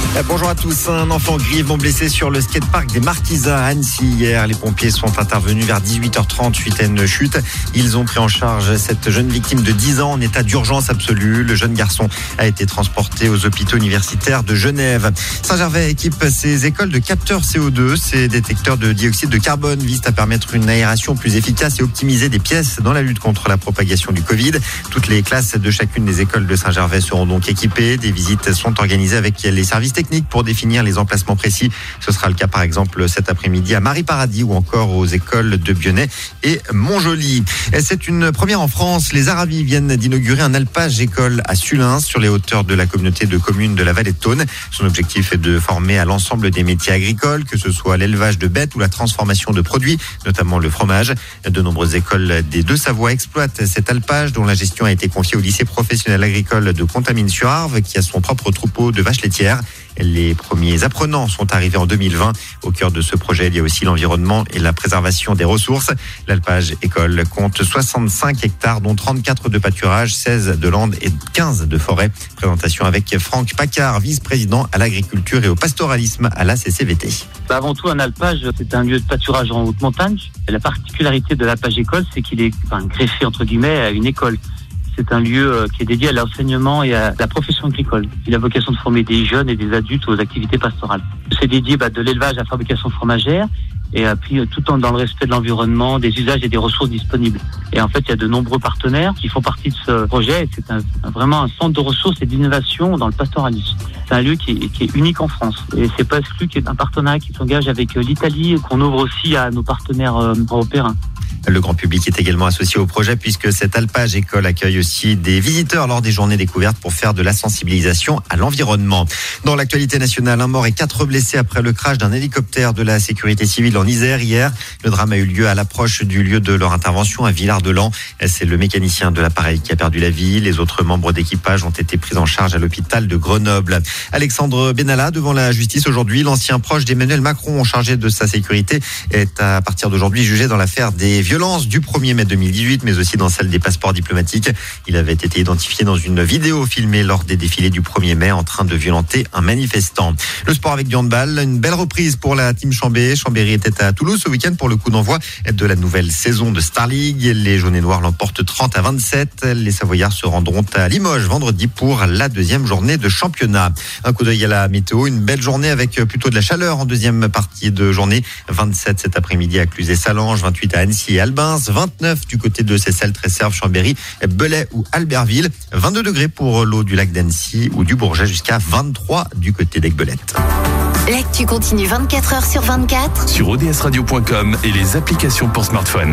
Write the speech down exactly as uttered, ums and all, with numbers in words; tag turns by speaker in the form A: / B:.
A: Bonjour à tous. Un enfant grièvement blessé sur le skatepark des Marquisas à Annecy hier. Les pompiers sont intervenus vers dix-huit heures trente suite à une chute. Ils ont pris en charge cette jeune victime de dix ans en état d'urgence absolue. Le jeune garçon a été transporté aux hôpitaux universitaires de Genève. Saint-Gervais équipe ses écoles de capteurs C O deux. Ces détecteurs de dioxyde de carbone visent à permettre une aération plus efficace et optimiser des pièces dans la lutte contre la propagation du Covid. Toutes les classes de chacune des écoles de Saint-Gervais seront donc équipées. Des visites sont organisées avec les services techniques pour définir les emplacements précis. Ce sera le cas par exemple cet après-midi à Marie-Paradis ou encore aux écoles de Bionnet et Montjoly. Et c'est une première en France. Les Aravis viennent d'inaugurer un alpage école à Sulins sur les hauteurs de la communauté de communes de la vallée de Thône. Son objectif est de former à l'ensemble des métiers agricoles, que ce soit l'élevage de bêtes ou la transformation de produits, notamment le fromage. De nombreuses écoles des Deux-Savoie exploitent cet alpage dont la gestion a été confiée au lycée professionnel agricole de Contamine-sur-Arve qui a son propre troupeau de vaches laitières. Les premiers apprenants sont arrivés en deux mille vingt. Au cœur de ce projet, il y a aussi l'environnement et la préservation des ressources. L'alpage école compte soixante-cinq hectares, dont trente-quatre de pâturage, seize de landes et quinze de forêt. Présentation avec Franck Paccard, vice-président à l'agriculture et au pastoralisme à la C C V T.
B: Avant tout, un alpage, c'est un lieu de pâturage en haute montagne. Et la particularité de l'alpage école, c'est qu'il est enfin, greffé entre guillemets à une école. C'est un lieu qui est dédié à l'enseignement et à la profession agricole. Il a vocation de former des jeunes et des adultes aux activités pastorales. C'est dédié bah, de l'élevage à la fabrication fromagère et puis tout en dans le respect de l'environnement, des usages et des ressources disponibles. Et en fait, il y a de nombreux partenaires qui font partie de ce projet. Et c'est un, un, vraiment un centre de ressources et d'innovation dans le pastoralisme. C'est un lieu qui est, qui est unique en France. Et c'est pas exclu qu'il y ait un partenariat qui s'engage avec l'Italie et qu'on ouvre aussi à nos partenaires euh, européens.
A: Le grand public est également associé au projet puisque cette alpage école accueille aussi des visiteurs lors des journées découvertes pour faire de la sensibilisation à l'environnement. Dans l'actualité nationale, un mort et quatre blessés après le crash d'un hélicoptère de la sécurité civile en Isère hier. Le drame a eu lieu à l'approche du lieu de leur intervention à Villard-de-Lans. C'est le mécanicien de l'appareil qui a perdu la vie. Les autres membres d'équipage ont été pris en charge à l'hôpital de Grenoble. Alexandre Benalla devant la justice aujourd'hui. L'ancien proche d'Emmanuel Macron chargé de sa sécurité est à partir d'aujourd'hui jugé dans l'affaire des violences du premier mai deux mille dix-huit, mais aussi dans celle des passeports diplomatiques. Il avait été identifié dans une vidéo filmée lors des défilés du premier mai en train de violenter un manifestant. Le sport avec du handball, une belle reprise pour la team Chambéry. Chambéry était à Toulouse ce week-end pour le coup d'envoi de la nouvelle saison de Star League. Les jaunes et noirs l'emportent trente à vingt-sept. Les Savoyards se rendront à Limoges vendredi pour la deuxième journée de championnat. Un coup d'œil à la météo, une belle journée avec plutôt de la chaleur en deuxième partie de journée. vingt-sept cet après-midi à Cluzet-Salange, vingt-huit à Annecy et Albins, vingt-neuf du côté de Seyssel, Tresserve, Chambéry, Belay ou Albertville, vingt-deux degrés pour l'eau du lac d'Annecy ou du Bourget jusqu'à vingt-trois du côté d'Aiguebelette.
C: L'actu continue vingt-quatre heures sur vingt-quatre
D: sur o d s radio point com et les applications pour smartphone.